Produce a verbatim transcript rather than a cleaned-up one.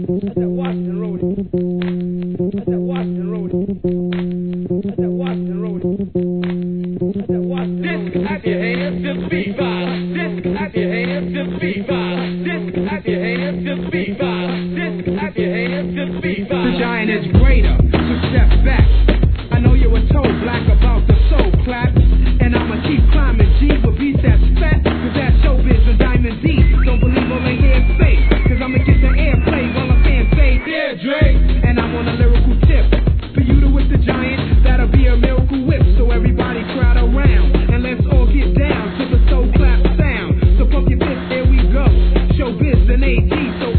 That's that Washington Road. That's that Washington Road. That's that Washington Road. That's that Washington Road. This clap your hands to speed violence. This clap your hands to speed violence. This clap your hands to speed violence. This clap your hands to speed violence. The giant is greater, so step back. I know you were told black about the soul clap. And I'ma keep climbing G with beats that's fat. Cause that's showbiz and Diamond D. Don't believe all they hear say. Cause I'ma get the airplay while a fan say, yeah, Dre. And I'm on a lyrical tip. For you to whip the giant, that'll be a miracle whip. So everybody crowd around. And let's all get down to the soul clap sound. So pump your fist, here we go. Showbiz and A T, so